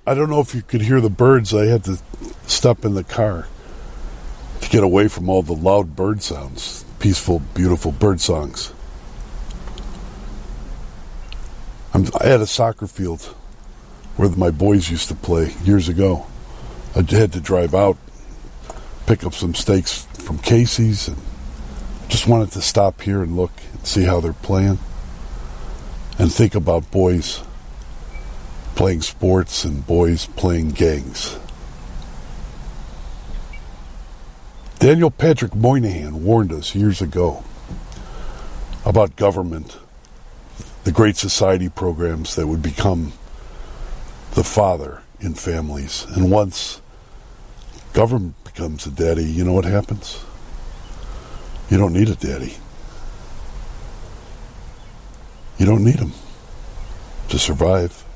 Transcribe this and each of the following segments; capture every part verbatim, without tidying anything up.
I don't know if you could hear the birds. I had to step in the car to get away from all the loud bird sounds. Peaceful, beautiful bird songs. I'm, I had a soccer field where my boys used to play years ago. I had to drive out, pick up some steaks from Casey's, and just wanted to stop here and look and see how they're playing and think about boys playing sports and boys playing gangs. Daniel Patrick Moynihan warned us years ago about government, the Great Society programs that would become the father in families. And once government becomes a daddy, you know what happens? You don't need a daddy. You don't need him to survive.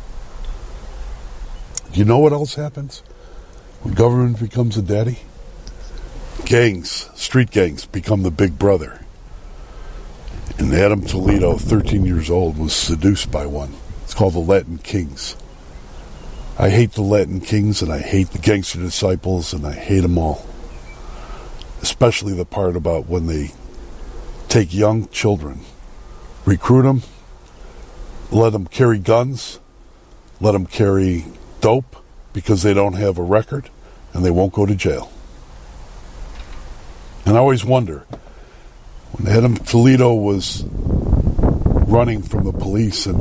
Do you know what else happens when government becomes a daddy? Gangs, street gangs, become the big brother. And Adam Toledo, thirteen years old, was seduced by one. It's called the Latin Kings. I hate the Latin Kings, and I hate the Gangster Disciples, and I hate them all. Especially the part about when they take young children, recruit them, let them carry guns, let them carry dope because they don't have a record, and they won't go to jail. And I always wonder, when Adam Toledo was running from the police and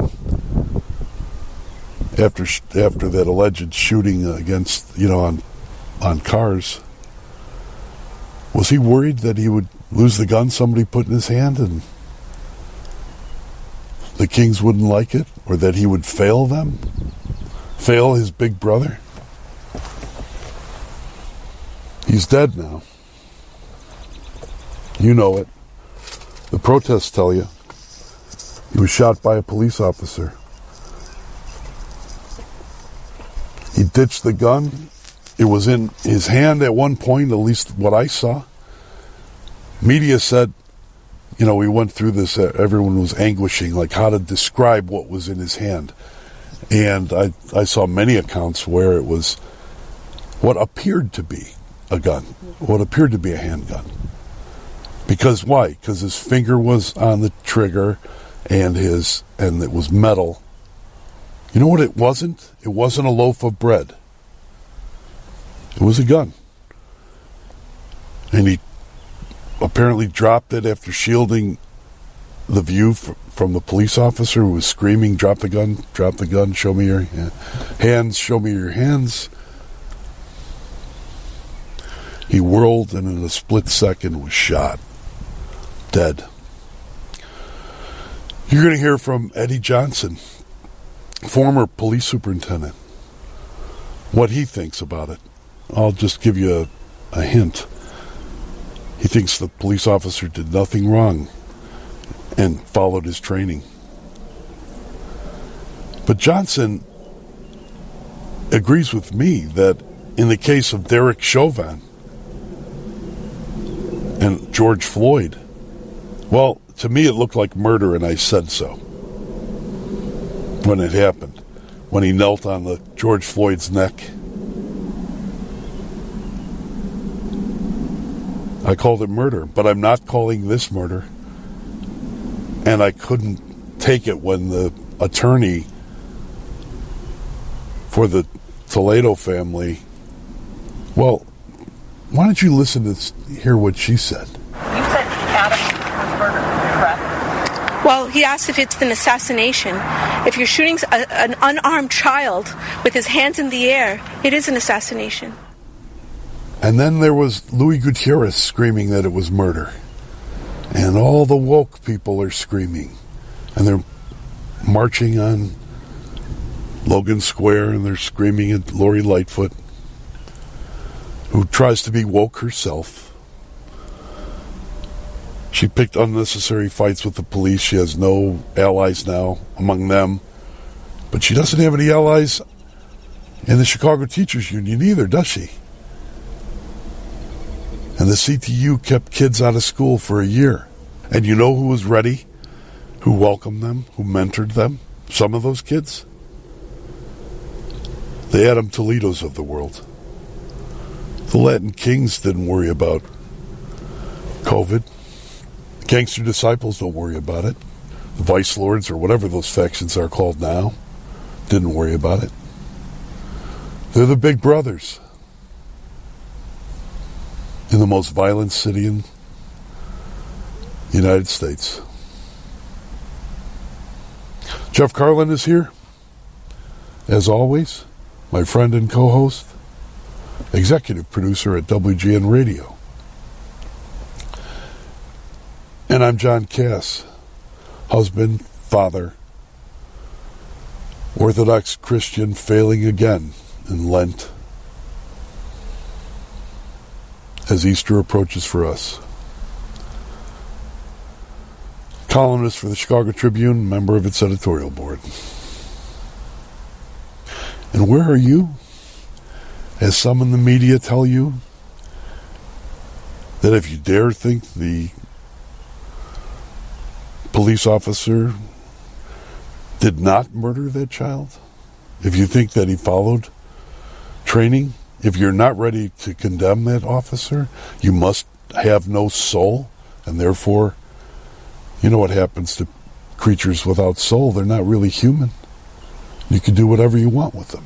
after after that alleged shooting against, you know, on on cars, was he worried that he would lose the gun somebody put in his hand and the Kings wouldn't like it, or that he would fail them, fail his big brother? He's dead now. You know it. The protests tell you. He was shot by a police officer. He ditched the gun. It was in his hand at one point, at least what I saw. Media said, you know, we went through this, uh, everyone was anguishing, like how to describe what was in his hand. And I, I saw many accounts where it was what appeared to be a gun, what appeared to be a handgun. Because why? Because his finger was on the trigger and his and it was metal. You know what it wasn't? It wasn't a loaf of bread. It was a gun. And he apparently dropped it after shielding the view f- from the police officer who was screaming, drop the gun, drop the gun, show me your hands, show me your hands. He whirled and in a split second was shot. Dead. You're going to hear from Eddie Johnson, former police superintendent, what he thinks about it. I'll just give you a, a hint. He thinks the police officer did nothing wrong and followed his training. But Johnson agrees with me that in the case of Derek Chauvin and George Floyd, well, to me it looked like murder, and I said so when it happened, when he knelt on the George Floyd's neck. I called it murder, but I'm not calling this murder. And I couldn't take it when the attorney for the Toledo family, well, why don't you listen to hear what she said? You said Adam was murdered, correct? Well, he asked if it's an assassination. If you're shooting a, an unarmed child with his hands in the air, it is an assassination. And then there was Louis Gutierrez screaming that it was murder. And all the woke people are screaming. And they're marching on Logan Square, and they're screaming at Lori Lightfoot, who tries to be woke herself. She picked unnecessary fights with the police. She has no allies now among them. But she doesn't have any allies in the Chicago Teachers Union either, does she? And the C T U kept kids out of school for a year. And you know who was ready? Who welcomed them? Who mentored them? Some of those kids? The Adam Toledos of the world. The Latin Kings didn't worry about COVID. Gangster Disciples don't worry about it. The Vice Lords, or whatever those factions are called now, didn't worry about it. They're the big brothers in the most violent city in the United States. Jeff Carlin is here, as always, my friend and co-host, executive producer at W G N Radio. And I'm John Cass, husband, father, Orthodox Christian failing again in Lent as Easter approaches for us. Columnist for the Chicago Tribune, member of its editorial board. And where are you? As some in the media tell you, that if you dare think the police officer did not murder that child, if you think that he followed training, if you're not ready to condemn that officer, you must have no soul, and therefore, you know what happens to creatures without soul. They're not really human. You can do whatever you want with them.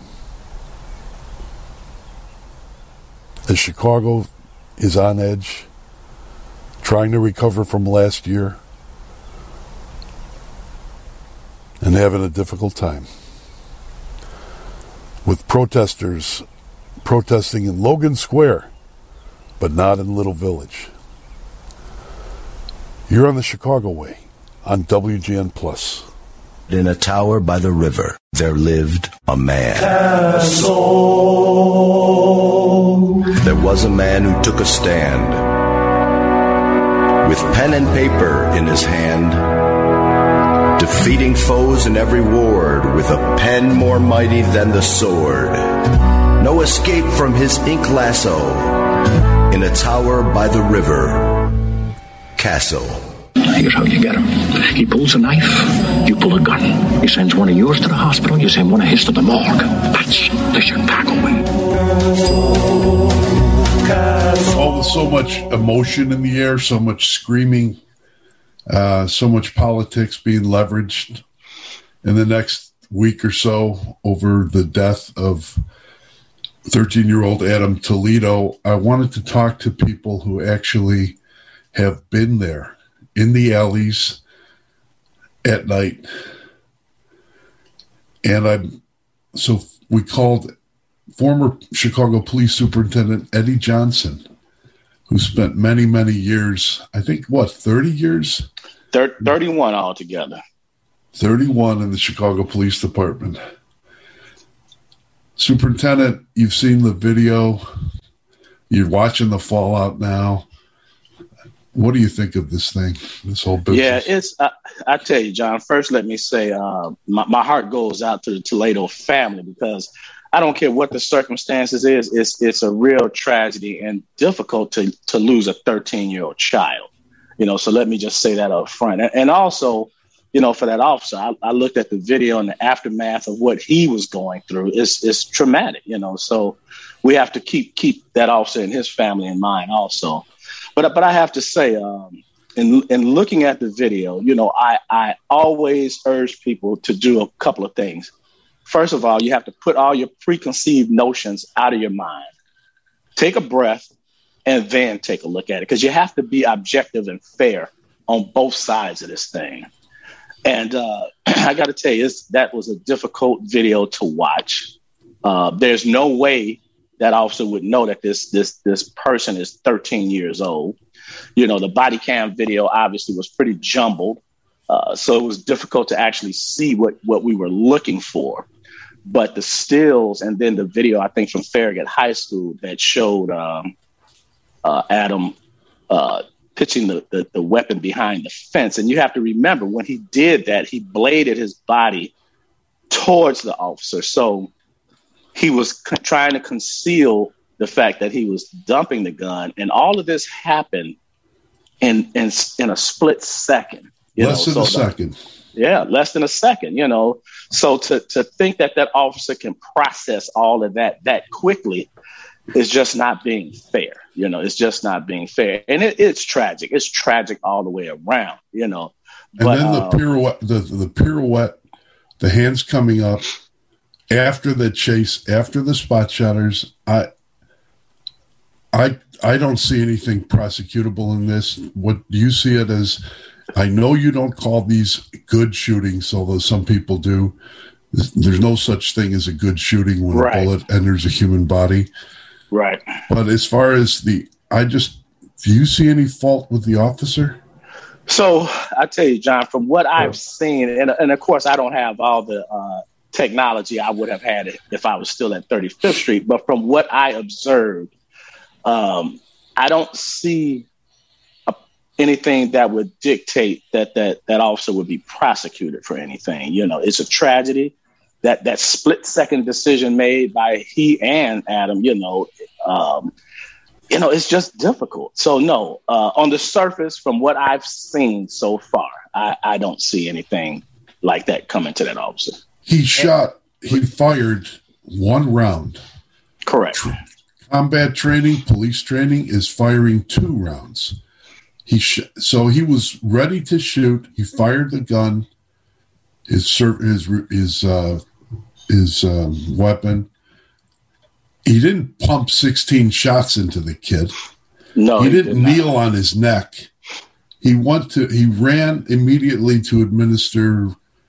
As Chicago is on edge, trying to recover from last year, and having a difficult time, with protesters protesting in Logan Square, but not in Little Village. You're on the Chicago Way, on W G N Plus. In a tower by the river, there lived a man. Castle. There was a man who took a stand, with pen and paper in his hand, defeating foes in every ward, with a pen more mighty than the sword. No escape from his ink lasso, in a tower by the river, Castle. Here's how you get him. He pulls a knife, you pull a gun. He sends one of yours to the hospital, you send one of his to the morgue. That's the Chicago way. Oh, so much emotion in the air, so much screaming, uh, so much politics being leveraged in the next week or so over the death of thirteen-year-old Adam Toledo. I wanted to talk to people who actually have been there in the alleys at night. And I'm so we called former Chicago Police Superintendent Eddie Johnson, who spent many, many years, I think, what, thirty years? thirty-one altogether. thirty-one in the Chicago Police Department. Superintendent, you've seen the video. You're watching the fallout now. What do you think of this thing, this whole business? Yeah, it's, I, I tell you, John, first let me say uh, my, my heart goes out to the Toledo family, because I don't care what the circumstances is, it's it's a real tragedy and difficult to, to lose a thirteen-year-old child. You know, so let me just say that up front. And, and also, you know, for that officer, I, I looked at the video and the aftermath of what he was going through. It's, it's traumatic, you know, so we have to keep keep that officer and his family in mind also. But but I have to say, um, in in looking at the video, you know, I, I always urge people to do a couple of things. First of all, you have to put all your preconceived notions out of your mind. Take a breath and then take a look at it, because you have to be objective and fair on both sides of this thing. And uh, I got to tell you, it's, that was a difficult video to watch. Uh, there's no way that officer would know that this this this person is thirteen years old. You know, the body cam video obviously was pretty jumbled, uh, so it was difficult to actually see what what we were looking for. But the stills and then the video, I think, from Farragut High School that showed um, uh, Adam uh, pitching the, the the weapon behind the fence. And you have to remember, when he did that, he bladed his body towards the officer. So he was co- trying to conceal the fact that he was dumping the gun. And all of this happened in, in, in a split second. You less know, than so a the, second. Yeah, less than a second. You know, so to to think that that officer can process all of that that quickly is just not being fair. You know, it's just not being fair, and it, it's tragic. It's tragic all the way around. You know, and but, then the um, pirouette, the the pirouette, the hands coming up after the chase, after the spot shutters. I, I, I don't see anything prosecutable in this. What do you see it as? I know you don't call these good shootings, although some people do. There's no such thing as a good shooting when Right. a bullet enters a human body. right. But as far as the, I just, do you see any fault with the officer? So I tell you, John, from what I've seen, and, and of course, I don't have all the uh, technology I would have had if I was still at thirty-fifth Street. But from what I observed, um, I don't see a, anything that would dictate that that that officer would be prosecuted for anything. You know, it's a tragedy. That that split second decision made by he and Adam, you know, um, you know, it's just difficult. So no, uh, on the surface, from what I've seen so far, I, I don't see anything like that coming to that officer. He shot, he fired one round. Correct. Combat training, police training is firing two rounds. He sh- so he was ready to shoot. He fired the gun, his sur- his his uh, his um, weapon. He didn't pump sixteen shots into the kid. No, he, he didn't did not. kneel on his neck. He went to. He ran immediately to administer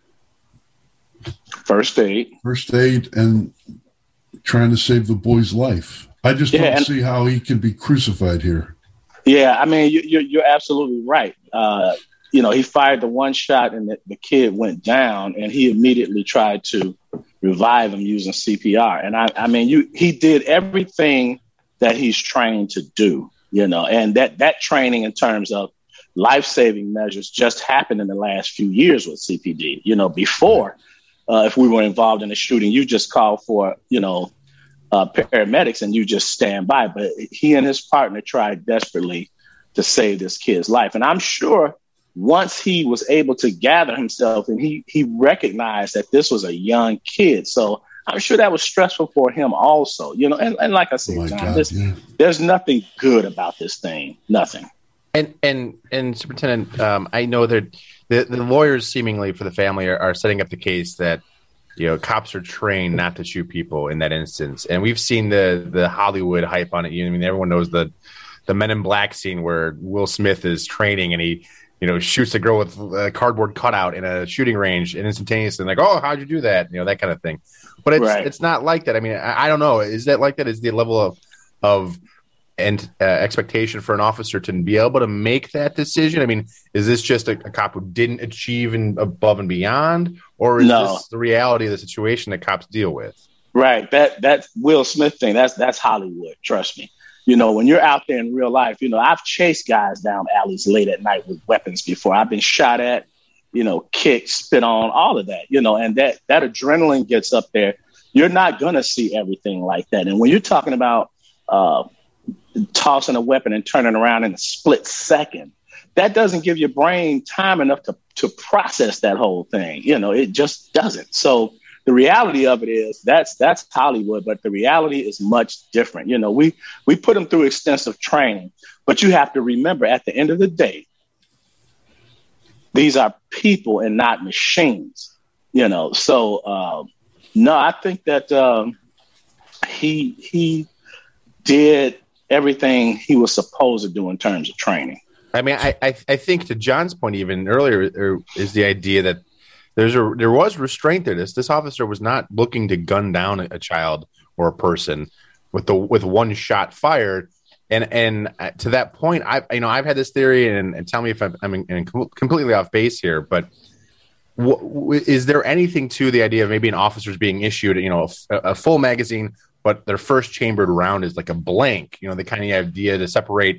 First aid. first aid and trying to save the boy's life. I just Yeah, don't and- see how he can be crucified here. Yeah, I mean, you, you're you're absolutely right. Uh, you know, he fired the one shot and the, the kid went down, and he immediately tried to revive him using C P R. And I, I mean, you he did everything that he's trained to do. You know, and that that training in terms of life-saving measures just happened in the last few years with C P D. You know, before, uh, if we were involved in a shooting, you just call for, you know, uh, paramedics and you just stand by. But he and his partner tried desperately to save this kid's life. And I'm sure once he was able to gather himself and he he recognized that this was a young kid. So I'm sure that was stressful for him also. You know, and, and like I said, Oh my John, God, there's, yeah. there's nothing good about this thing. Nothing. And and and Superintendent, um, I know that the, the lawyers seemingly for the family are, are setting up the case that, you know, cops are trained not to shoot people in that instance, and we've seen the the Hollywood hype on it. You know, I mean, everyone knows the the Men in Black scene where Will Smith is training and he, you know, shoots a girl with a cardboard cutout in a shooting range and instantaneously, like, oh, how'd you do that? You know, that kind of thing. But it's Right. it's not like that. I mean, I, I don't know. Is that like that? Is the level of of and uh, expectation for an officer to be able to make that decision? I mean, is this just a, a cop who didn't achieve in, above and beyond, or is No. this the reality of the situation that cops deal with? Right. That that Will Smith thing, that's that's Hollywood. Trust me. You know, when you're out there in real life, you know, I've chased guys down alleys late at night with weapons before. I've been shot at, you know, kicked, spit on, all of that, you know, and that that adrenaline gets up there. You're not going to see everything like that. And when you're talking about uh, tossing a weapon and turning around in a split second, that doesn't give your brain time enough to, to process that whole thing. You know, it just doesn't. So the reality of it is that's that's Hollywood, but the reality is much different. You know, we we put them through extensive training, but you have to remember at the end of the day, these are people and not machines. You know, so um, no, I think that um, he he did everything he was supposed to do in terms of training. I mean, I, I, I think to John's point, even earlier, is the idea that there's a there was restraint there. This this officer was not looking to gun down a child or a person with the with one shot fired. And and to that point, I you know I've had this theory, and, and tell me if I'm, I'm in, in completely off base here, but w- w- is there anything to the idea of maybe an officer's being issued, you know, a, a full magazine, but their first chambered round is like a blank? You know, the kind of idea to separate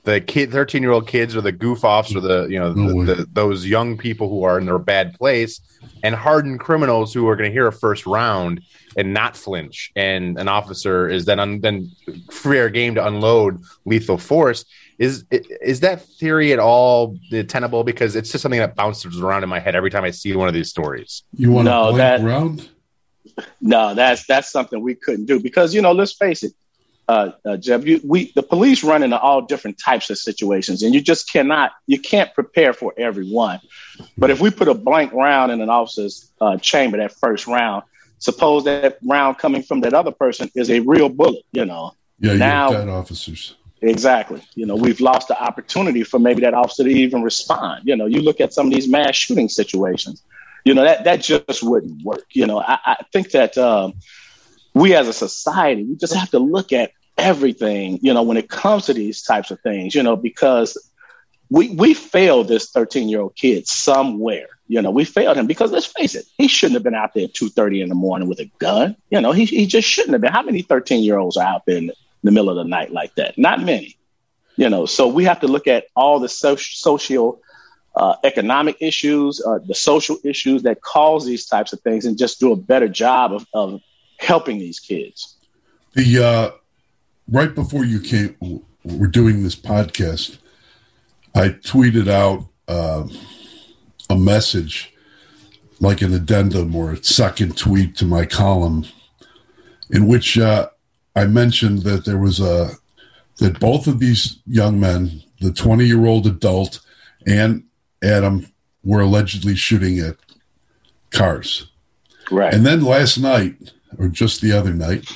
the kid, thirteen year old kids, or the goof offs, or the you know No the, the, those young people who are in their bad place, and hardened criminals who are going to hear a first round and not flinch, and an officer is then un, then fair game to unload lethal force. Is is that theory at all tenable? Because it's just something that bounces around in my head every time I see one of these stories. You want No, to blank that- around? No, that's that's something we couldn't do because, you know, let's face it, uh, uh, Jeb, you, we the police run into all different types of situations, and you just cannot, you can't prepare for everyone. But if we put a blank round in an officer's uh, chamber, that first round, suppose that round coming from that other person is a real bullet, you know. Yeah, you now, have dead officers. Exactly. You know, we've lost the opportunity for maybe that officer to even respond. You know, you look at some of these mass shooting situations, you know, that, that just wouldn't work. You know, I, I think that um, we as a society, we just have to look at everything, you know, when it comes to these types of things, you know, because we, we failed this thirteen year old kid somewhere. You know, we failed him because let's face it, he shouldn't have been out there at two thirty in the morning with a gun. You know, he, he just shouldn't have been. How many thirteen year olds are out there in the middle of the night like that? Not many, you know, so we have to look at all the so- social uh, economic issues, uh, the social issues that cause these types of things, and just do a better job of, of helping these kids. The uh, right before you came, we're doing this podcast, I tweeted out uh, a message, like an addendum or a second tweet to my column, in which uh, I mentioned that there was a that both of these young men, the twenty-year-old adult and Adam, were allegedly shooting at cars. Right. And then last night, or just the other night,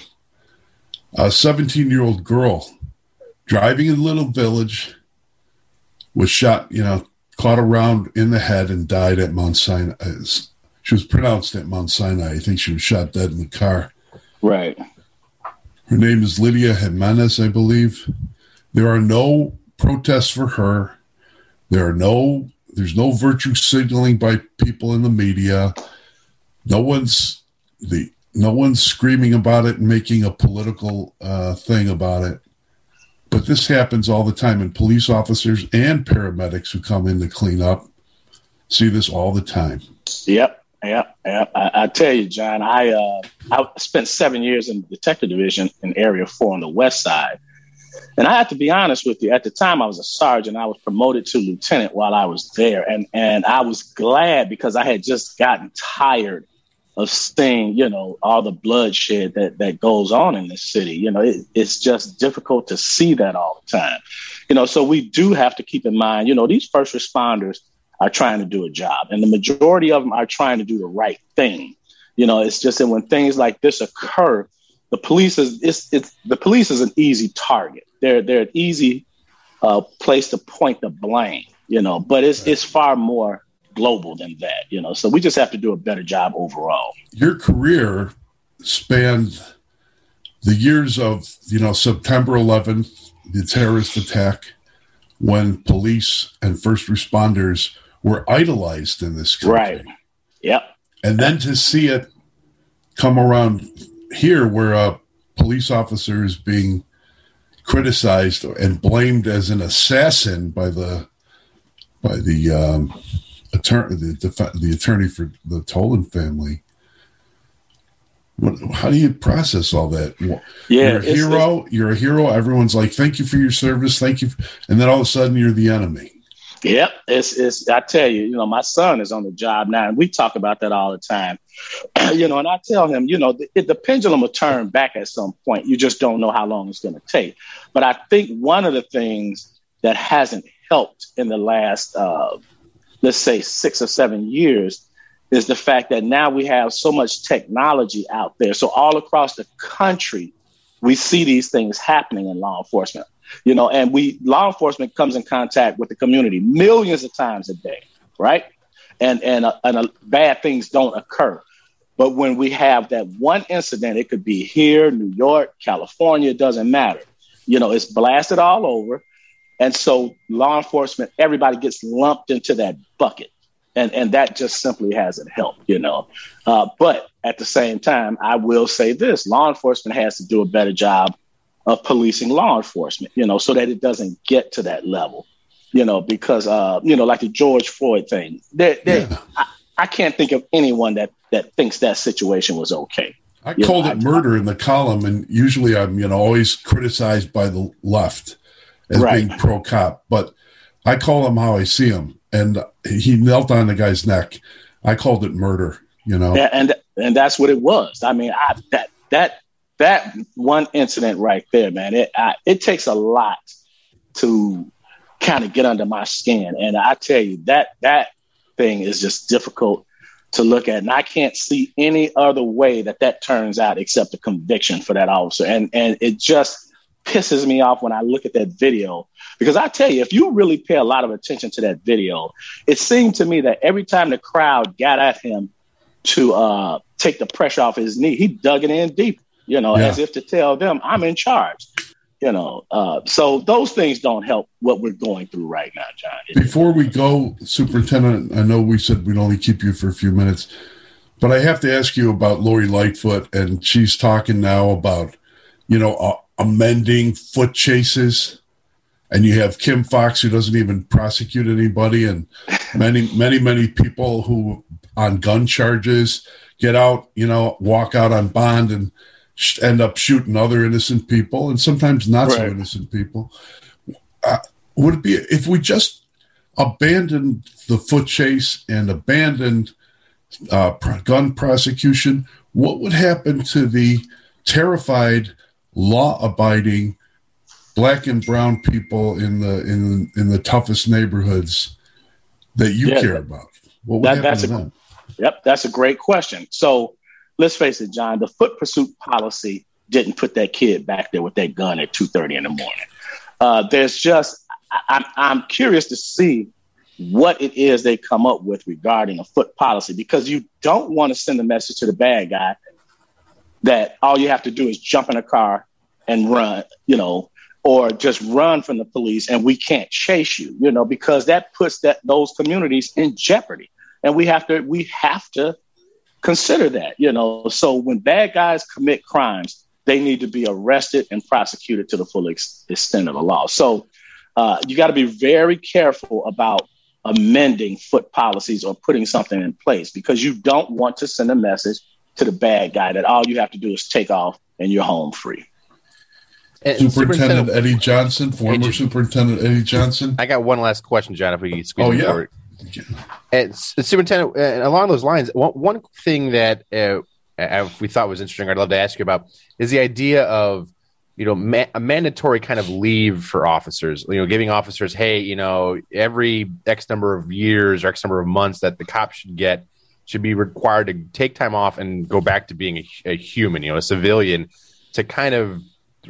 a seventeen-year-old girl driving in Little Village was shot, you know, caught a round in the head and died at Mount Sinai. She was pronounced at Mount Sinai. I think she was shot dead in the car. Right. Her name is Lydia Jimenez, I believe. There are no protests for her. There are no, there's no virtue signaling by people in the media. No one's the, no one's screaming about it and making a political uh, thing about it. But this happens all the time, and police officers and paramedics who come in to clean up see this all the time. Yep. Yep. Yep. I, I tell you, John, I uh, I spent seven years in the detective division in Area four on the west side. And I have to be honest with you, at the time I was a sergeant. I was promoted to lieutenant while I was there. And, and I was glad because I had just gotten tired of seeing, you know, all the bloodshed that, that goes on in this city. You know, it, it's just difficult to see that all the time. You know, so we do have to keep in mind, you know, these first responders are trying to do a job, and the majority of them are trying to do the right thing. You know, it's just that when things like this occur, the police is it's, it's the police is an easy target. They're they're an easy uh, place to point the blame. You know, but it's it's far more global than that. You know, so we just have to do a better job overall. Your career spanned the years of, you know, September eleventh, the terrorist attack, when police and first responders were idolized in this country. Right. Yep. And then to see it come around here where a police officer is being criticized and blamed as an assassin by the by the um, attorney the, def- the attorney for the Tolan family. What, how do you process all that? Yeah, you're a it's- hero. You're a hero. Everyone's like, "Thank you for your service. Thank you," and then all of a sudden, you're the enemy. Yep, it's it's. I tell you, you know, my son is on the job now, and we talk about that all the time. You know, and I tell him, you know, the, the pendulum will turn back at some point. You just don't know how long it's going to take. But I think one of the things that hasn't helped in the last, uh, let's say, six or seven years is the fact that now we have so much technology out there. So all across the country, we see these things happening in law enforcement. You know, and we law enforcement comes in contact with the community millions of times a day, right? And and uh, and uh, bad things don't occur. But when we have that one incident, it could be here, New York, California, it doesn't matter. You know, it's blasted all over. And so law enforcement, everybody gets lumped into that bucket. And and that just simply hasn't helped, you know. Uh, but at the same time, I will say this, law enforcement has to do a better job of policing law enforcement, you know, so that it doesn't get to that level, you know, because, uh, you know, like the George Floyd thing, they, they, yeah. I, I can't think of anyone that, that thinks that situation was okay. I you called know, it I, murder in the column, and usually I'm, you know, always criticized by the left as right. being pro-cop, but I call him how I see him, and he knelt on the guy's neck. I called it murder, you know. Yeah, and and that's what it was. I mean, I, that that that one incident right there, man. It I, it takes a lot to kind of get under my skin, and I tell you that that thing is just difficult to look at, and I can't see any other way that that turns out except a conviction for that officer, and and it just pisses me off when I look at that video. Because I tell you, if you really pay a lot of attention to that video, it seemed to me that every time the crowd got at him to uh, take the pressure off his knee, he dug it in deep, you know, yeah. as if to tell them, I'm in charge, you know. Uh, so those things don't help what we're going through right now, John. Before we go, Superintendent, I know we said we'd only keep you for a few minutes, but I have to ask you about Lori Lightfoot, and she's talking now about, you know, uh, amending foot chases. And you have Kim Fox, who doesn't even prosecute anybody, and many, many, many people who on gun charges get out, you know, walk out on bond and sh- end up shooting other innocent people, and sometimes not right. so innocent people. Uh, would it be if we just abandoned the foot chase and abandoned uh, gun prosecution? What would happen to the terrified, law-abiding Black and brown people in the in in the toughest neighborhoods that you yeah, care about? What would that, happen that's to a, them? Yep, that's a great question. So let's face it, John. The foot pursuit policy didn't put that kid back there with that gun at two thirty in the morning. Uh, there's just I, I'm curious to see what it is they come up with regarding a foot policy, because you don't want to send a message to the bad guy that all you have to do is jump in a car and run, you know, or just run from the police and we can't chase you, you know, because that puts that those communities in jeopardy. And we have to we have to consider that, you know. So when bad guys commit crimes, they need to be arrested and prosecuted to the full ex- extent of the law. So uh, you got to be very careful about amending foot policies or putting something in place, because you don't want to send a message to the bad guy that all you have to do is take off and you're home free. And Superintendent, Superintendent Eddie Johnson, former Eddie, Superintendent Eddie Johnson. I got one last question, John, if we can squeeze oh, it yeah. forward. And Superintendent, uh, along those lines, one, one thing that uh, uh, we thought was interesting, I'd love to ask you about, is the idea of, you know, ma- a mandatory kind of leave for officers, you know, giving officers, hey, you know, every X number of years or X number of months that the cops should get, should be required to take time off and go back to being a, a human, you know, a civilian, to kind of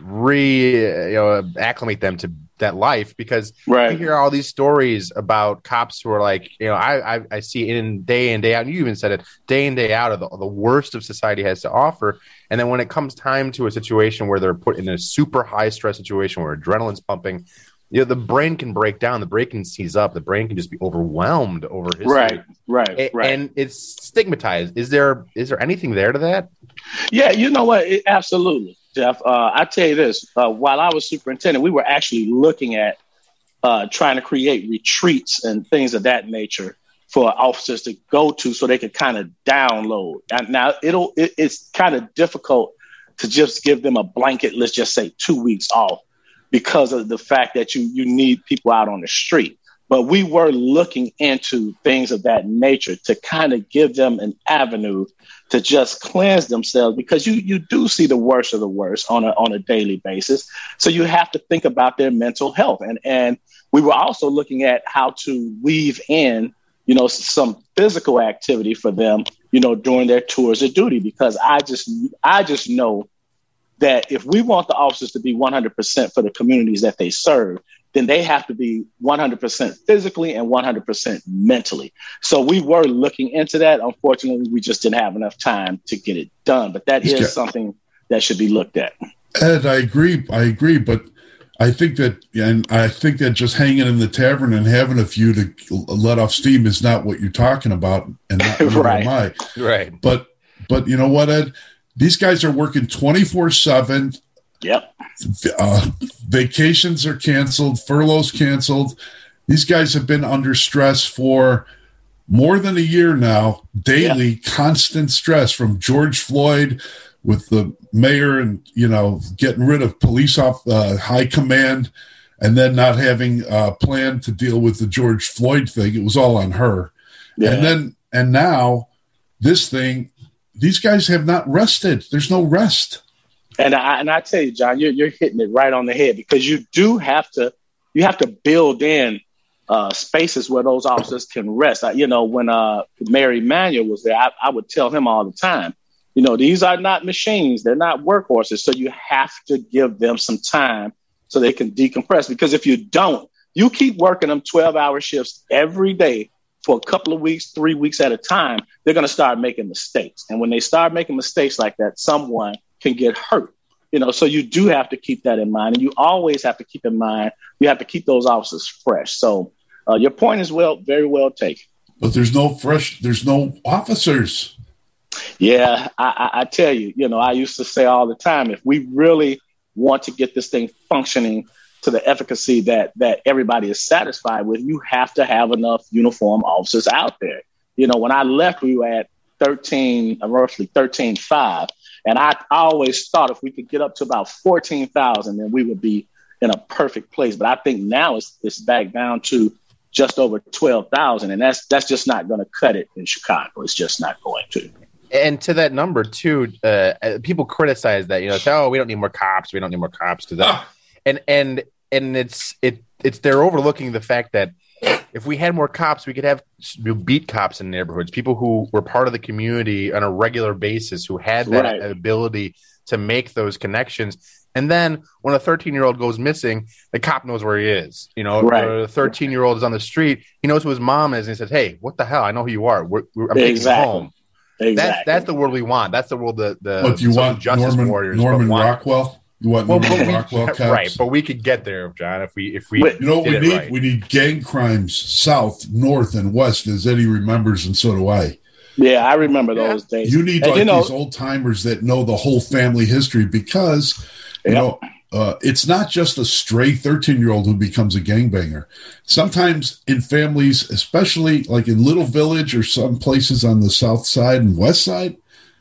re you know acclimate them to that life, because right. we hear all these stories about cops who are like, you know, I I, I see in day in day out, and you even said it, day in day out of the, the worst of society has to offer, and then when it comes time to a situation where they're put in a super high stress situation where adrenaline's pumping, you know, the brain can break down, the brain can seize up, the brain can just be overwhelmed over history. Right, right, a- right. And it's stigmatized. Is there is there anything there to that? Yeah, you know what? It, absolutely. Jeff, uh, I tell you this, uh, while I was superintendent, we were actually looking at uh, trying to create retreats and things of that nature for officers to go to so they could kind of download. And now it'll it, it's kind of difficult to just give them a blanket, let's just say two weeks off, because of the fact that you you need people out on the street. But we were looking into things of that nature to kind of give them an avenue to just cleanse themselves, because you you do see the worst of the worst on a on a daily basis. So you have to think about their mental health. And and we were also looking at how to weave in, you know, some physical activity for them, you know, during their tours of duty, because I just I just know that if we want the officers to be one hundred percent for the communities that they serve, then they have to be one hundred percent physically and one hundred percent mentally. So we were looking into that. Unfortunately, we just didn't have enough time to get it done. But that is something that should be looked at. Ed, I agree. I agree. But I think that, and I think that just hanging in the tavern and having a few to let off steam is not what you're talking about. And not right. am I. Right. But, but you know what, Ed? These guys are working twenty-four seven Yep. Uh, vacations are canceled. Furloughs canceled. These guys have been under stress for more than a year now. Daily, yeah. Constant stress from George Floyd with the mayor and, you know, getting rid of police off uh, high command and then not having a plan to deal with the George Floyd thing. It was all on her. Yeah. And then, and now this thing, these guys have not rested. There's no rest. And I, and I tell you, John, you're, you're hitting it right on the head, because you do have to, you have to build in uh, spaces where those officers can rest. I, you know, when uh, Mayor Emanuel was there, I, I would tell him all the time, you know, these are not machines. They're not workhorses. So you have to give them some time so they can decompress. Because if you don't, you keep working them twelve hour shifts every day for a couple of weeks, three weeks at a time, they're going to start making mistakes. And when they start making mistakes like that, someone can get hurt, you know, so you do have to keep that in mind. And you always have to keep in mind, you have to keep those officers fresh. So uh, your point is well, very well taken. But there's no fresh, there's no officers. Yeah, I, I, I tell you, you know, I used to say all the time, if we really want to get this thing functioning to the efficacy that that everybody is satisfied with, you have to have enough uniformed officers out there. You know, when I left, we were at thirteen, roughly thirteen five. And I always thought if we could get up to about fourteen thousand, then we would be in a perfect place. But I think now it's, it's back down to just over twelve thousand. And that's that's just not going to cut it in Chicago. It's just not going to. And to that number, too, uh, people criticize that, you know, say, oh, we don't need more cops. We don't need more cops to that. Ah. And and and it's it it's they're overlooking the fact that if we had more cops, we could have beat cops in neighborhoods, people who were part of the community on a regular basis, who had that right. ability to make those connections. And then when a thirteen-year-old goes missing, the cop knows where he is. You know, right. a thirteen-year-old is on the street. He knows who his mom is, and he says, hey, what the hell? I know who you are. We're, we're, I'm taking exactly. you home. Exactly. That's, that's the world we want. That's the world the, the what, you want justice Norman, warriors Norman Rockwell? You want well, Norman we, Rockwell cops? Right, but we could get there, John, if we if we You know what we need? Right. We need gang crimes south, north, and west, as Eddie remembers, and so do I. Yeah, I remember those yeah. days. You need and like you know, these old timers that know the whole family history, because you yep. know uh, it's not just a stray thirteen-year-old who becomes a gangbanger. Sometimes in families, especially like in Little Village or some places on the south side and west side,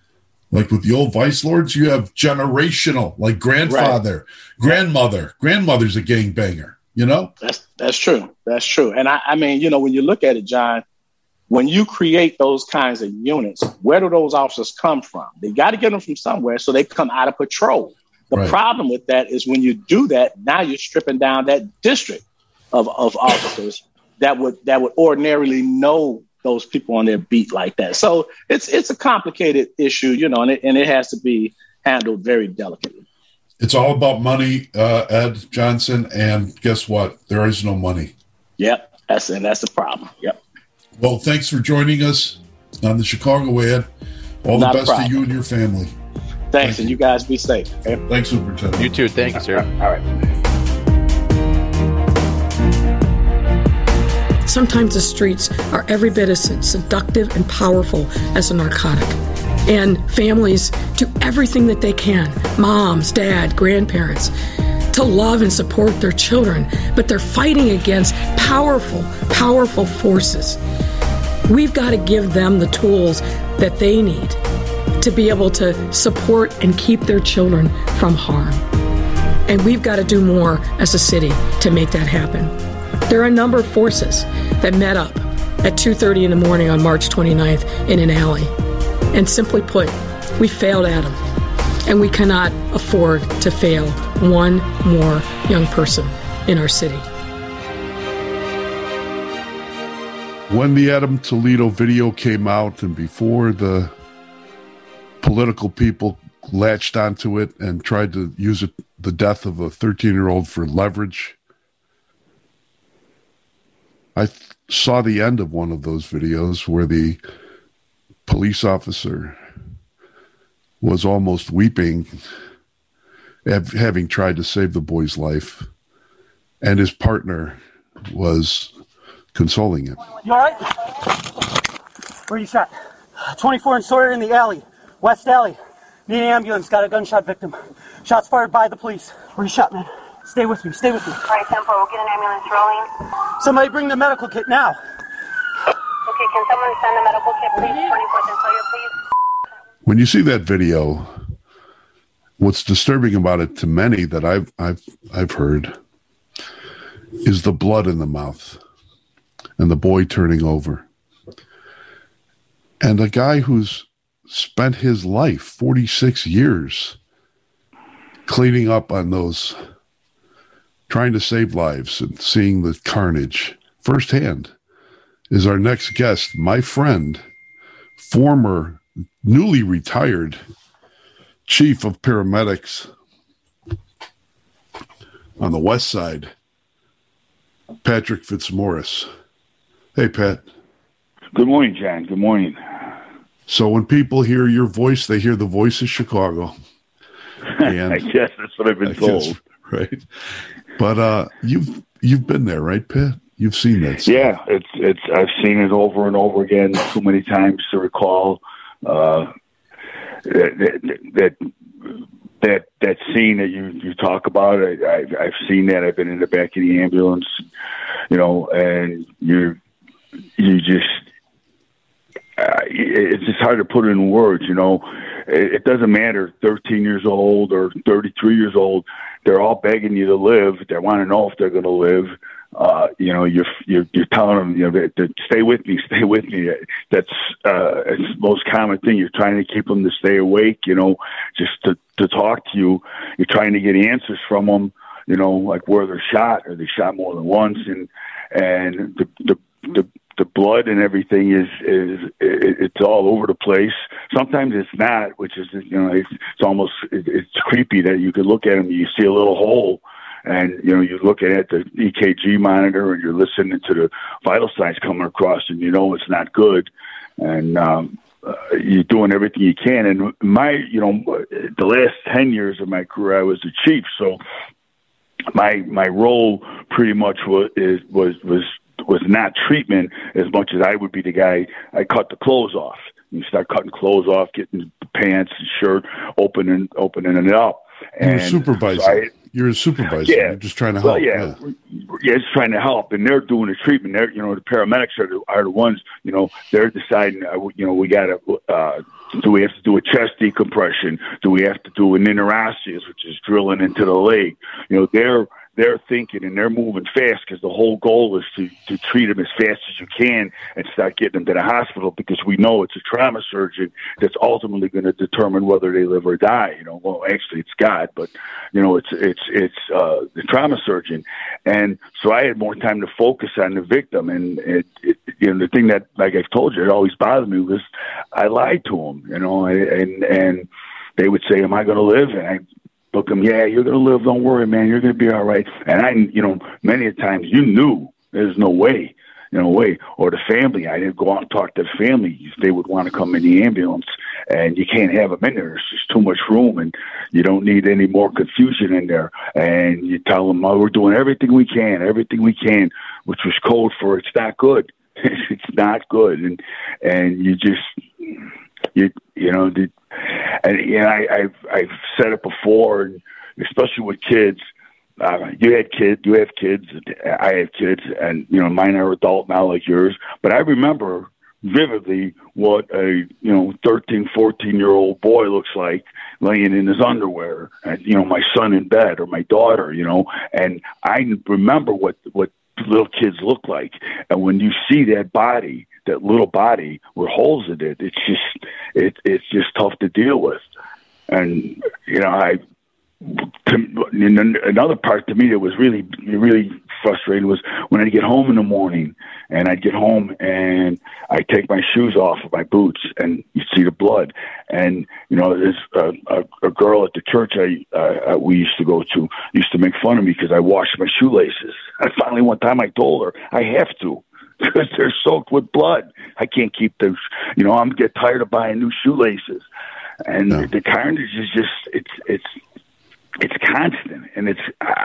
like with the old vice lords, you have generational, like grandfather, right. grandmother. Grandmother's a gangbanger, you know? That's that's true. That's true. And I, I mean, you know, when you look at it, John, when you create those kinds of units, where do those officers come from? They got to get them from somewhere, so they come out of patrol. The right. problem with that is when you do that, now you're stripping down that district of, of officers that would that would ordinarily know those people on their beat like that. So it's it's a complicated issue, you know, and it, and it has to be handled very delicately. It's all about money, uh, Ed Johnson, and guess what? There is no money. Yep, that's and that's the problem. Yep. Well, thanks for joining us on the Chicago Way, Ed. All Not the best to you and your family. Thanks, Thank and you. you guys be safe. Okay? Thanks, Superintendent. You too. Thank you, sir. All right. Sometimes the streets are every bit as seductive and powerful as a narcotic. And families do everything that they can, moms, dad, grandparents, to love and support their children, but they're fighting against powerful, powerful forces. We've got to give them the tools that they need to be able to support and keep their children from harm. And we've got to do more as a city to make that happen. There are a number of forces that met up at two thirty in the morning on March twenty-ninth in an alley. And simply put, we failed at them. And we cannot afford to fail one more young person in our city. When the Adam Toledo video came out and before the political people latched onto it and tried to use it, the death of a thirteen-year-old for leverage, I th- saw the end of one of those videos where the police officer was almost weeping, have, having tried to save the boy's life, and his partner was consoling him. You all right? Where are you shot? twenty-four and Sawyer in the alley, West Alley. Need an ambulance. Got a gunshot victim. Shots fired by the police. Where you shot, man? Stay with me. Stay with me. All right, Tempo. We'll get an ambulance rolling. Somebody bring the medical kit now. Okay, can someone send the medical kit, please? twenty-fourth and Sawyer, please. When you see that video, what's disturbing about it to many that I've I've I've heard is the blood in the mouth and the boy turning over. And a guy who's spent his life, forty-six years, cleaning up on those, trying to save lives and seeing the carnage firsthand, is our next guest, my friend, former, newly retired chief of paramedics on the west side, Patrick Fitzmaurice. Hey, Pat. Good morning, John. Good morning. So when people hear your voice, they hear the voice of Chicago. And I guess that's what I've been I told. guess, right. But uh, you've you've been there, right, Pat? You've seen that stuff. Yeah, it's it's I've seen it over and over again, too many times to recall. Uh, that, that that that scene that you, you talk about, I, I've I've seen that. I've been in the back of the ambulance, you know, and you you just uh, it's just hard to put it in words, you know. It, it doesn't matter, thirteen years old or thirty-three years old. They're all begging you to live. They want to know if they're going to live. Uh, you know, you're, you're, you're telling them, you know, that, that stay with me, stay with me. That's, uh, it's the most common thing. You're trying to keep them to stay awake, you know, just to, to talk to you. You're trying to get answers from them, you know, like where they're shot, or they shot more than once. And, and the, the, the, the blood and everything is, is, it's all over the place. Sometimes it's not, which is, you know, it's, it's almost, it's creepy that you could look at them, you see a little hole. And, you know, you're looking at the E K G monitor and you're listening to the vital signs coming across, and you know it's not good. And um, uh, you're doing everything you can. And my, you know, the last ten years of my career, I was the chief. So my my role pretty much was is, was was was not treatment as much as I would be the guy. I cut the clothes off. You start cutting clothes off, getting the pants and shirt, opening opening it up. You're And a supervisor. so I, You're a supervisor. Yeah. You're just trying to help. Well, yeah. yeah, yeah, just trying to help, and they're doing the treatment. They're, you know, the paramedics are the, are the ones. You know, they're deciding. Uh, you know, we got to. Uh, do we have to do a chest decompression? Do we have to do an interosseous, which is drilling into the leg? You know, they're they're thinking and they're moving fast because the whole goal is to, to treat them as fast as you can and start getting them to the hospital, because we know it's a trauma surgeon that's ultimately going to determine whether they live or die. You know, well, actually it's God, but you know, it's, it's, it's, uh, the trauma surgeon. And so I had more time to focus on the victim. And it, it you know, the thing that, like I've told you, it always bothered me was I lied to them, you know, and, and they would say, am I going to live? And I, Look, them, yeah, you're going to live. Don't worry, man. You're going to be all right. And I, you know, many times you knew there's no way, you know, way. Or the family, I didn't go out and talk to the family. They would want to come in the ambulance, and you can't have them in there. There's just too much room, and you don't need any more confusion in there. And you tell them, oh, we're doing everything we can, everything we can, which was code for it's not good. It's not good. And, and you just, you, you know, the, and you know, I, I've I've said it before, and especially with kids. Uh, you had kids, you have kids. I have kids, and you know, mine are adult now, like yours. But I remember vividly what a you know thirteen, fourteen year old boy looks like laying in his underwear, and you know, my son in bed or my daughter, you know, and I remember what what little kids look like, and when you see that body. That little body with holes in it, it's just it, it's just tough to deal with. And you know, I to, another part to me that was really really frustrating was when I'd get home in the morning, and I'd get home and I take my shoes off of my boots, and you see the blood. And you know, there's a, a, a girl at the church I uh, we used to go to used to make fun of me because I washed my shoelaces. And finally, one time, I told her I have to. Because they're soaked with blood. I can't keep those, you know, I'm get tired of buying new shoelaces. And no. the carnage is just, it's, it's, it's constant. And it's, I, I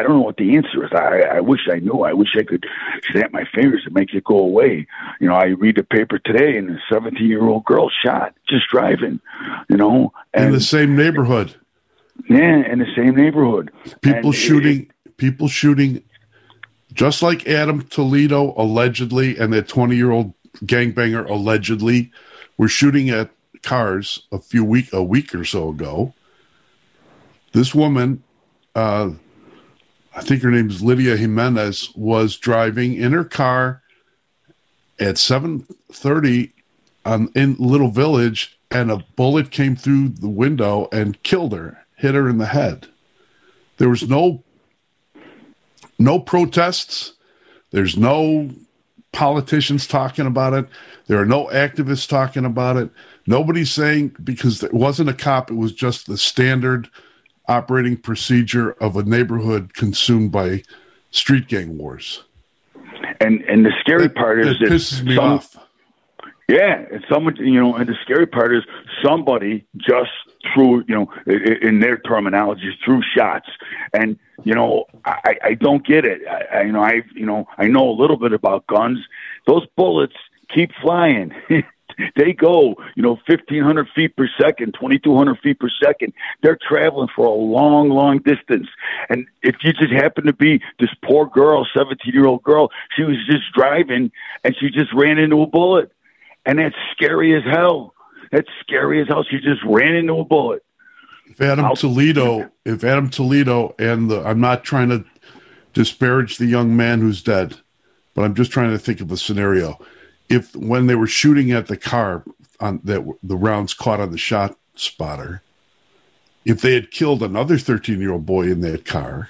don't know what the answer is. I, I wish I knew. I wish I could snap my fingers and make it go away. You know, I read the paper today, and a seventeen-year-old girl shot just driving. You know, and, in the same neighborhood. Yeah, in the same neighborhood. People and shooting. It, people shooting. Just like Adam Toledo allegedly, and that twenty-year-old gangbanger allegedly were shooting at cars a few week a week or so ago. This woman, uh, I think her name is Lydia Jimenez, was driving in her car at seven thirty um, in Little Village, and a bullet came through the window and killed her, hit her in the head. There was no no protests. There's no politicians talking about it. There are no activists talking about it. Nobody's saying, because it wasn't a cop, it was just the standard operating procedure of a neighborhood consumed by street gang wars. And and the scary that, part is that that pisses me some, off. Yeah, and someone, you know, and the scary part is somebody just threw, you know, in their terminology, threw shots. And, you know, I, I don't get it. I, I, you know, I, you know, I know a little bit about guns. Those bullets keep flying. They go, you know, fifteen hundred feet per second, twenty-two hundred feet per second. They're traveling for a long, long distance. And if you just happen to be this poor girl, seventeen-year-old girl, she was just driving and she just ran into a bullet. And that's scary as hell. That's scary as hell. She just ran into a bullet. If Adam I'll, Toledo, if Adam Toledo and the, I'm not trying to disparage the young man who's dead, but I'm just trying to think of a scenario. If when they were shooting at the car on that the rounds caught on the shot spotter, if they had killed another thirteen-year-old boy in that car,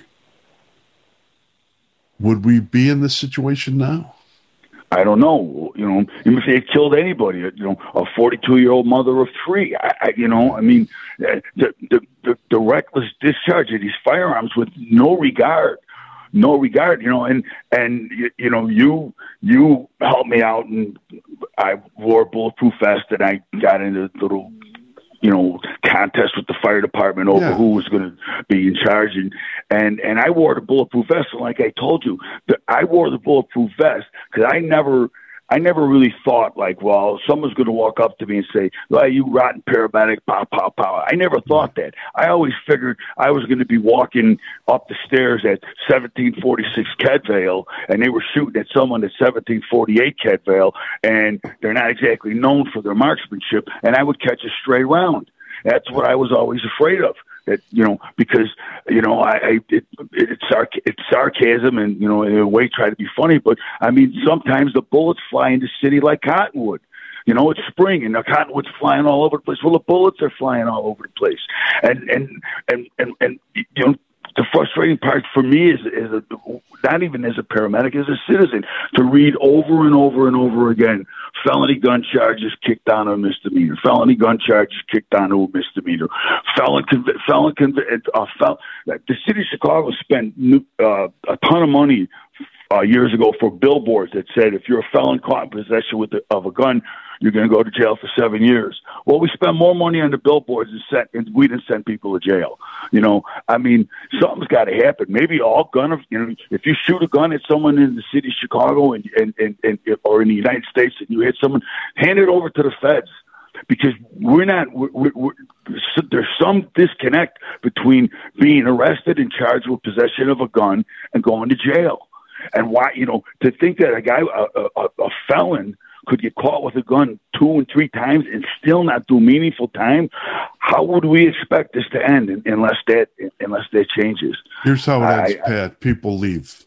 would we be in this situation now? I don't know. You know, even if they had killed anybody, you know, a forty-two-year-old mother of three. I, I, you know, I mean, the, the the the reckless discharge of these firearms with no regard, no regard. You know, and and you, you know, you you helped me out, and I wore a bulletproof vest, and I got into a little, you know, contest with the fire department over yeah. who was going to be in charge, and, and and I wore the bulletproof vest. And like I told you, the, I wore the bulletproof vest because I never, I never really thought like, well, someone's going to walk up to me and say, "Well, you rotten paramedic, pow, pow, pow." I never thought that. I always figured I was going to be walking up the stairs at seventeen forty-six Kedvale, and they were shooting at someone at seventeen forty-eight Kedvale, and they're not exactly known for their marksmanship, and I would catch a stray round. That's what I was always afraid of. That, you know, because, you know, I, I it, it's, sarc- it's sarcasm and, you know, in a way try to be funny, but I mean, sometimes the bullets fly into the city like cottonwood. You know, it's spring and the cottonwood's flying all over the place. Well, the bullets are flying all over the place. And, and, and, and, and you know, the frustrating part for me is, is a, not even as a paramedic, as a citizen, to read over and over and over again, felony gun charges kicked down to a misdemeanor, felony gun charges kicked down to a misdemeanor, felon, conv- felon, conv- uh, fel- the city of Chicago spent uh, a ton of money uh, years ago for billboards that said, if you're a felon caught in possession with the, of a gun, you're going to go to jail for seven years. Well, we spend more money on the billboards and, sent, and we didn't send people to jail. You know, I mean, something's got to happen. Maybe all gun, you know, if you shoot a gun at someone in the city of Chicago and, and, and, and or in the United States and you hit someone, hand it over to the feds. Because we're not, we're, we're, there's some disconnect between being arrested and charged with possession of a gun and going to jail. And why, you know, to think that a guy, a, a, a felon, could get caught with a gun two and three times and still not do meaningful time, how would we expect this to end unless that unless that changes? Here's how it ends, I, Pat. People leave.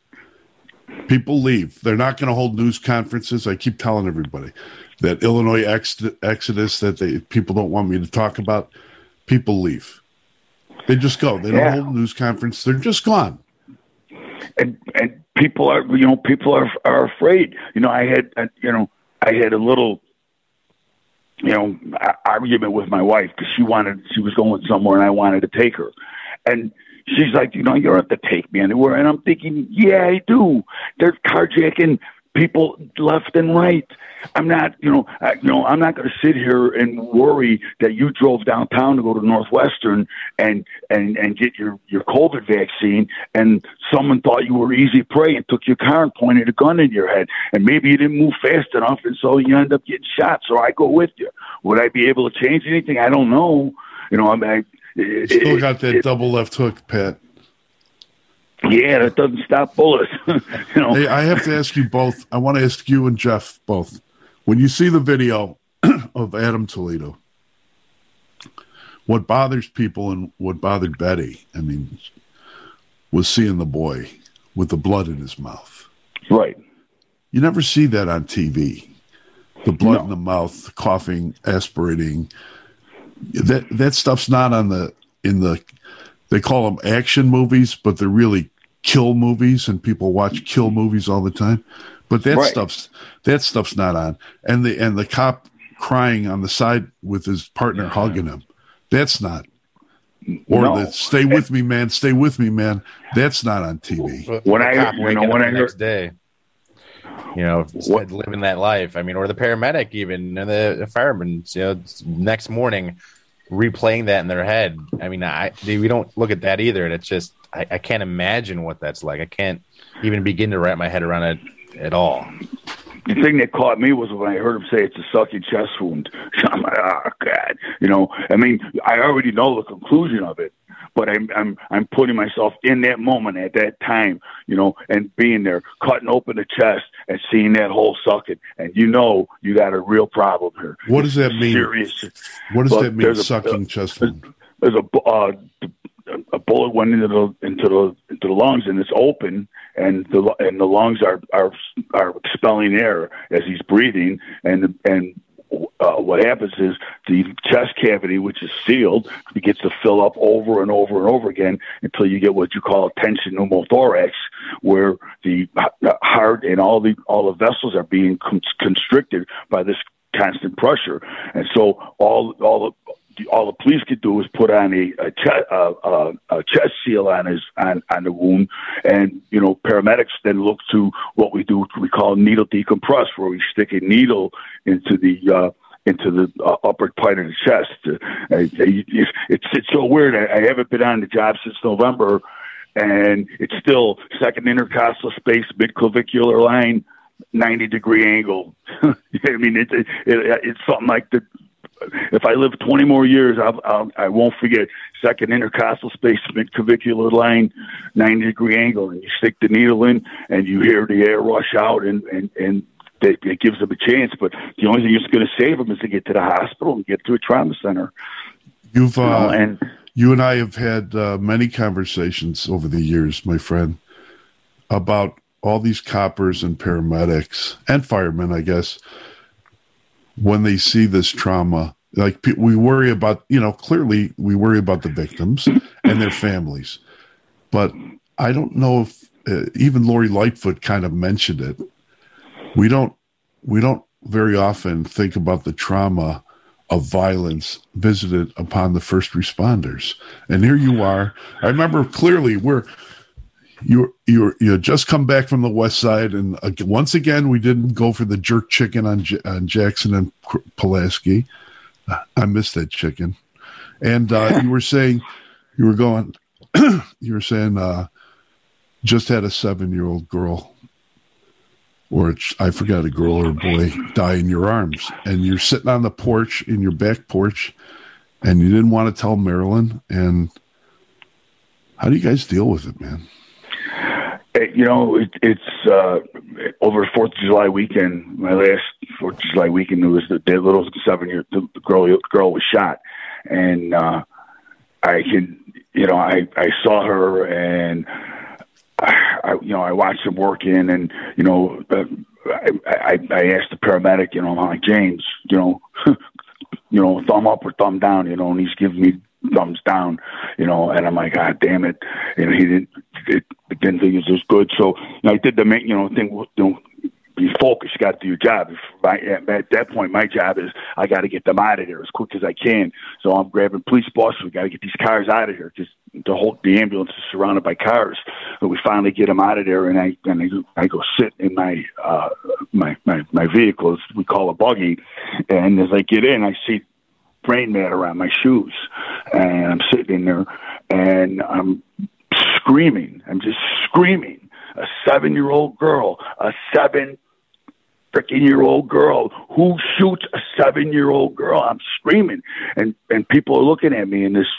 People leave. They're not going to hold news conferences. I keep telling everybody that Illinois ex- exodus that they people don't want me to talk about. People leave. They just go. They don't yeah. hold a news conference. They're just gone. And and people are you know people are are afraid. You know I had uh, you know. I had a little, you know, argument with my wife because she wanted, she was going somewhere and I wanted to take her. And she's like, you know, you don't have to take me anywhere. And I'm thinking, yeah, I do. They're carjacking people left and right. I'm not, you know, I, you know, I'm not going to sit here and worry that you drove downtown to go to Northwestern and and and get your your COVID vaccine, and someone thought you were easy prey and took your car and pointed a gun in your head, and maybe you didn't move fast enough, and so you end up getting shot. So I go with you. Would I be able to change anything? I don't know. You know, I'm. I, you still it, got that it, double left hook, Pat. Yeah, that doesn't stop bullets. you know, hey, I have to ask you both. I want to ask you and Jeff both. When you see the video of Adam Toledo, what bothers people and what bothered Betty, I mean, was seeing the boy with the blood in his mouth. Right. You never see that on T V. The blood No. in the mouth, coughing, aspirating. That that stuff's not on the in the. They call them action movies, but they're really kill movies, and people watch kill movies all the time. But that Right. stuff's that stuff's not on. And the and the cop crying on the side with his partner yeah. hugging him. That's not. Or No. the stay with me, man, stay with me, man. That's not on T V. When the I cop you waking know up when the I next heard day, you know, What? living that life. I mean, or the paramedic, even and the, the fireman. You know, next morning, replaying that in their head. I mean, I they, we don't look at that either, and it's just I, I can't imagine what that's like. I can't even begin to wrap my head around it at all. The thing that caught me was when I heard him say it's a sucking chest wound. I'm like, oh God, you know. I mean, I already know the conclusion of it, but I'm I'm I'm putting myself in that moment at that time, you know, and being there, cutting open the chest and seeing that hole sucking, and you know you got a real problem here. What does that mean? Serious. What does But that mean? there's a- Sucking chest wound. There's a uh, a bullet went into the into the into the lungs, and it's open, and the and the lungs are are are expelling air as he's breathing, and and uh, what happens is the chest cavity, which is sealed, begins to fill up over and over and over again until you get what you call a tension pneumothorax, where the heart and all the all the vessels are being con- constricted by this constant pressure, and so all all the all the police could do is put on a a, che- uh, uh, a chest seal on his on, on the wound, and you know paramedics then look to what we do we call needle decompress, where we stick a needle into the uh, into the uh, upper part of the chest. Uh, it's it's so weird. I, I haven't been on the job since November, and it's still second intercostal space, midclavicular line, ninety degree angle. I mean, it's it, it, it's something like the. If I live twenty more years, I'll, I'll, I won't forget second intercostal space, midclavicular line, ninety degree angle, and you stick the needle in, and you hear the air rush out, and and and it, it gives them a chance. But the only thing that's going to save them is to get to the hospital and get to a trauma center. You've uh, you know, and you and I have had uh, many conversations over the years, my friend, about all these coppers and paramedics and firemen, I guess. When they see this trauma, like we worry about, you know, clearly we worry about the victims and their families. But I don't know if uh, even Lori Lightfoot kind of mentioned it. We don't, we don't very often think about the trauma of violence visited upon the first responders. And here you are. I remember clearly we're, You you you had just come back from the West Side, and uh, once again we didn't go for the jerk chicken on J- on Jackson and Pulaski. I missed that chicken. And uh, you were saying you were going. you were saying uh, just had a seven year old girl, or a ch- I forgot a girl or a boy, die in your arms, and you're sitting on the porch in your back porch, and you didn't want to tell Marilyn. And how do you guys deal with it, man? You know, it, it's uh, over Fourth of July weekend. My last Fourth of July weekend, it was the, the little seven-year the girl. The girl was shot, and uh, I can, you know, I, I saw her, and I, you know, I watched her working, and you know, uh, I, I I asked the paramedic, you know, I'm like, James, you know, you know, thumb up or thumb down, you know, and he's giving me thumbs down, you know, and I'm like, God damn it, you know, he didn't. It, didn't think it was good, so you know, I did the main, you know, thing. You know, be focused. You got to do your job. If my, at that point, my job is I got to get them out of there as quick as I can. So I'm grabbing police buses. We got to get these cars out of here because the whole the ambulance is surrounded by cars. we finally get him out of there, and I and I, go- I go sit in my uh, my my my vehicle, as we call a buggy, and as I get in, I see brain mat around my shoes, and I'm sitting in there, and I'm screaming. I'm just screaming. A seven-year-old girl, a seven freaking year old girl. Who shoots a seven year old girl? I'm screaming, and and people are looking at me, and this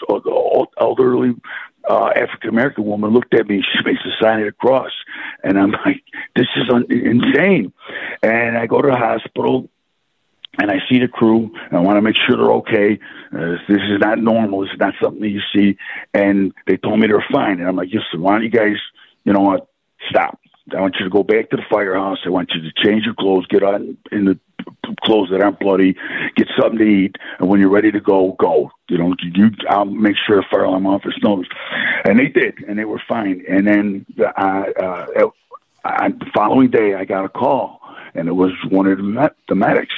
elderly uh, African American woman looked at me. She makes a sign of the cross, and I'm like, this is un- insane. And I go to the hospital, and I see the crew, and I want to make sure they're okay. Uh, this is not normal. This is not something that you see. And they told me they're fine. And I'm like, listen, why don't you guys, you know what, stop. I want you to go back to the firehouse. I want you to change your clothes, get on in the clothes that aren't bloody, get something to eat, and when you're ready to go, go. You know, you, I'll make sure the fire alarm office knows. And they did, and they were fine. And then uh, uh, uh, the following day, I got a call, and it was one of the, med- the medics.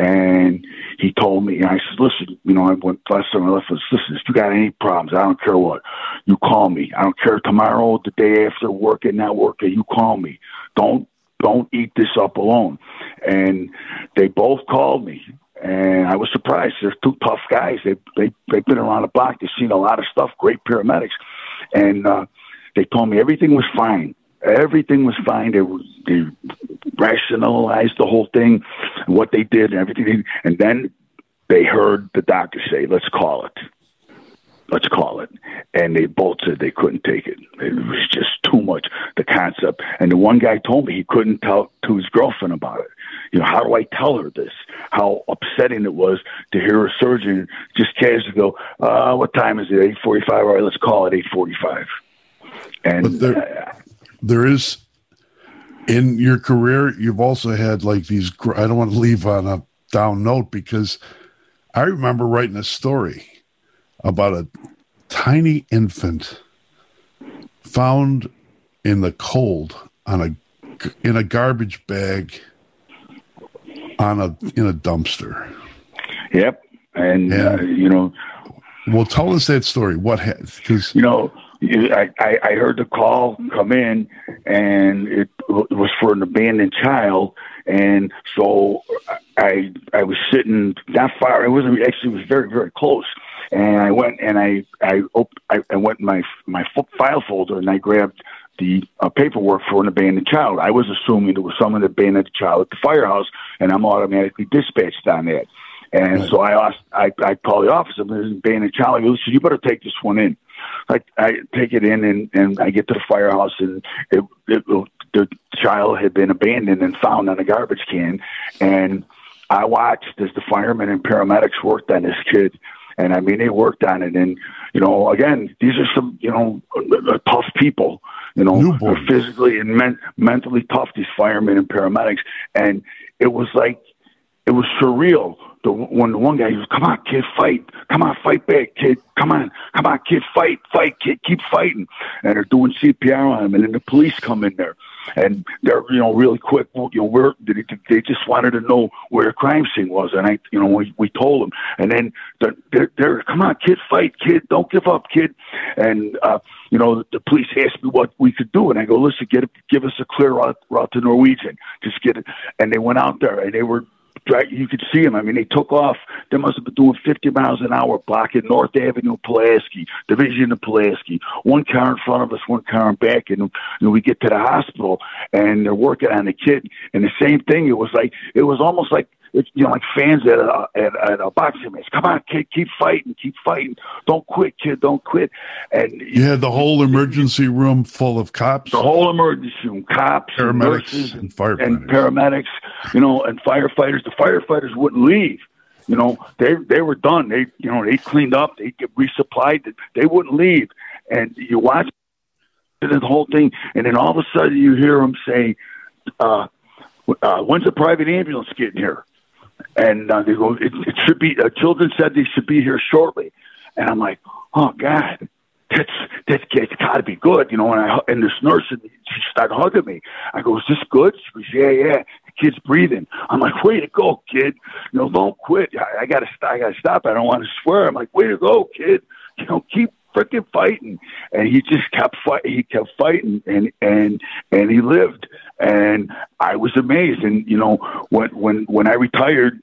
And he told me, and I said, listen, you know, I went last time I left was, listen, if you got any problems, I don't care what, you call me. I don't care tomorrow, the day after, working, not working, you call me. Don't, don't eat this up alone. And they both called me, and I was surprised. They're two tough guys. They, they, they've been around the block. They've seen a lot of stuff, great paramedics. And uh, they told me everything was fine. Everything was fine. They, they rationalized the whole thing, what they did, and everything. And then they heard the doctor say, let's call it. Let's call it. And they both said they couldn't take it. It was just too much, the concept. And the one guy told me he couldn't tell to his girlfriend about it. You know, how do I tell her this? How upsetting it was to hear a surgeon just casually go, uh, what time is it? eight forty-five? All right, let's call it eight forty-five. And But there, uh, there is, in your career, you've also had like these, I don't want to leave on a down note, because I remember writing a story about a tiny infant found in the cold on a, in a garbage bag on a, in a dumpster. Yep. And, and uh, you know, well, tell us that story. What has, because, you know, I, I, I heard the call come in, and it was for an abandoned child. And so I I was sitting not far. It wasn't actually, it was very, very close. And I went and I I, op- I, I went in my my file folder, and I grabbed the uh, paperwork for an abandoned child. I was assuming it was someone that abandoned a child at the firehouse, and I'm automatically dispatched on that. And right. so I asked, I, I called the office, and there's an abandoned child. I go, so you better take this one in. I, I take it in, and, and I get to the firehouse, and it, it, the child had been abandoned and found on a garbage can. And I watched as the firemen and paramedics worked on this kid. And I mean, they worked on it. And, you know, again, these are some, you know, tough people, you know, physically and men- mentally tough, these firemen and paramedics. And it was like, it was surreal. The when the one guy goes, come on, kid, fight. Come on, fight back, kid. Come on. Come on, kid, fight. Fight, kid. Keep fighting. And they're doing C P R on him. And then the police come in there. And they're, you know, really quick. You know, where they, they just wanted to know where the crime scene was. And I, you know, we, we told them. And then they're, they're, they're, come on, kid, fight, kid. Don't give up, kid. And, uh, you know, the police asked me what we could do. And I go, listen, get it, give us a clear route, route to Norwegian. Just get it. And they went out there, and they were, you could see them. I mean, they took off. They must have been doing fifty miles an hour, blocking North Avenue, Pulaski, Division of Pulaski. One car in front of us, one car in back, and you know, we get to the hospital, and they're working on the kid. And the same thing. It was like it was almost like you know, like fans at a at, at a boxing match. Come on, kid, keep fighting, keep fighting. Don't quit, kid, don't quit. And you had the whole emergency room full of cops. The whole emergency room, cops, paramedics, and nurses, and firefighters, and paramedics. You know, and firefighters. The firefighters wouldn't leave. You know, they they were done. They you know they cleaned up. They get resupplied. They wouldn't leave. And you watch the whole thing, and then all of a sudden you hear them say, uh, uh, "When's the private ambulance getting here?" And uh, they go, it, it should be, uh, children said they should be here shortly. And I'm like, oh, God, that's, that's, it's got to be good. You know, and, I, and this nurse, and she started hugging me. I go, is this good? She goes, yeah, yeah. The kid's breathing. I'm like, way to go, kid. You know, don't quit. I, I got to I gotta stop. I don't want to swear. I'm like, way to go, kid. You know, keep freaking fighting, and he just kept fight. He kept fighting, and and and he lived. And I was amazed. And you know, when when when I retired,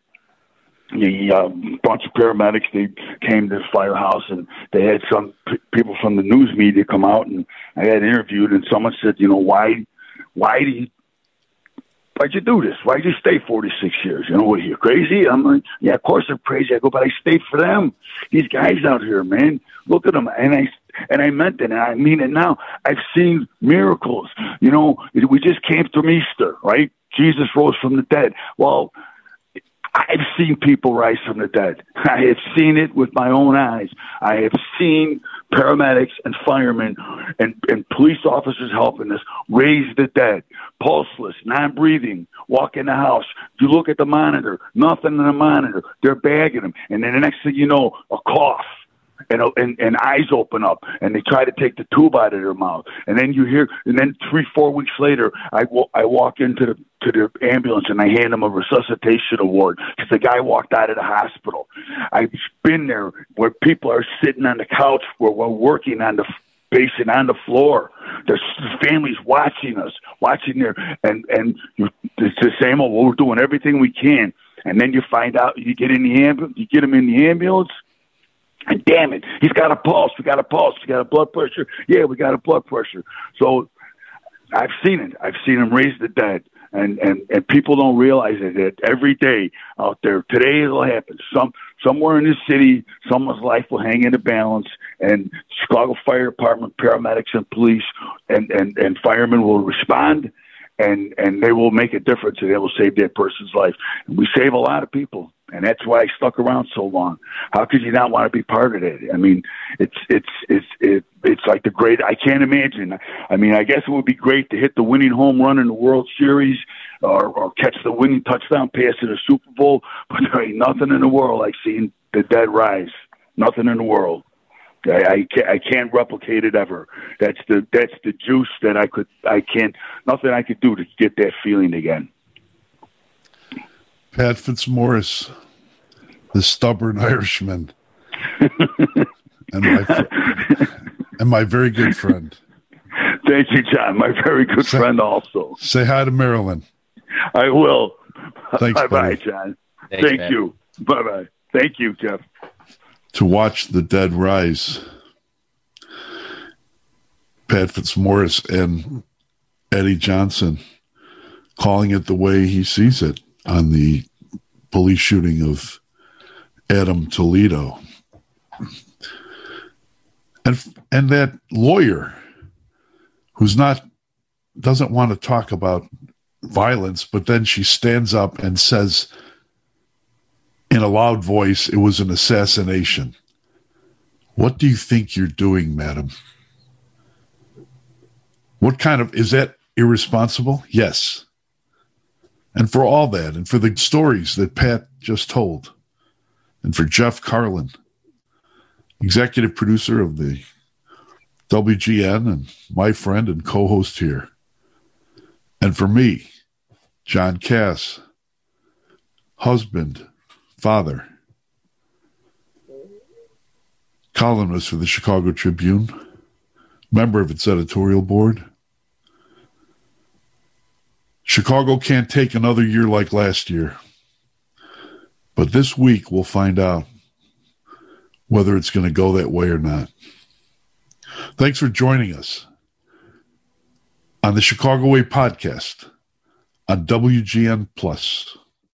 the um, bunch of paramedics, they came to the firehouse, and they had some p- people from the news media come out, and I had interviewed, and someone said, you know, why, why do you, why'd you do this? Why'd you stay forty-six years? You know, what, are you crazy? I'm like, yeah, of course I'm crazy. I go, but I stayed for them. These guys out here, man, look at them. And I, and I meant it, and I mean it now. I've seen miracles. You know, we just came from Easter, right? Jesus rose from the dead. Well, I've seen people rise from the dead. I have seen it with my own eyes. I have seen paramedics and firemen and, and police officers helping us raise the dead, pulseless, non-breathing, walk in the house. You look at the monitor, nothing in the monitor. They're bagging them. And then the next thing you know, a cough. And, and and eyes open up, and they try to take the tube out of their mouth, and then you hear, and then three, four weeks later, I, I walk into the to the ambulance and I hand them a resuscitation award because the guy walked out of the hospital. I've been there where people are sitting on the couch where we're working on the basin on the floor. There's families watching us, watching there, and and you, it's the same old. We're doing everything we can, and then you find out you get in the ambulance, you get them in the ambulance. And damn it, he's got a pulse. We got a pulse. We got a blood pressure. Yeah, we got a blood pressure. So I've seen it. I've seen him raise the dead. And, and, and people don't realize it, that every day out there, today it'll happen. Some, somewhere in this city, someone's life will hang in the balance, and Chicago Fire Department, paramedics and police and, and, and firemen will respond, and, and they will make a difference, and they will save that person's life. And we save a lot of people. And that's why I stuck around so long. How could you not want to be part of it? I mean, it's it's it's it, it's like the great. I can't imagine. I mean, I guess it would be great to hit the winning home run in the World Series, or, or catch the winning touchdown pass in the Super Bowl. But there ain't nothing in the world like seeing the dead rise. Nothing in the world. I, I can't I can't replicate it ever. That's the that's the juice that I could I can't nothing I could do to get that feeling again. Pat Fitzmaurice, the stubborn Irishman, and my fr- and my very good friend. Thank you, John. My very good say, friend also. Say hi to Marilyn. I will. Thanks, bye-bye, John. Thanks, Thank Pat. you. Bye-bye. Thank you, Jeff. To watch the dead rise, Pat Fitzmaurice and Eddie Johnson calling it the way he sees it on the police shooting of Adam Toledo. And and that lawyer who's not doesn't want to talk about violence, but then she stands up and says in a loud voice, it was an assassination. What do you think you're doing, madam? What kind of, is that irresponsible? Yes. And for all that, and for the stories that Pat just told, and for Jeff Carlin, executive producer of the W G N and my friend and co-host here, and for me, John Cass, husband, father, columnist for the Chicago Tribune, member of its editorial board. Chicago can't take another year like last year. But this week we'll find out whether it's going to go that way or not. Thanks for joining us on the Chicago Way podcast on W G N Plus.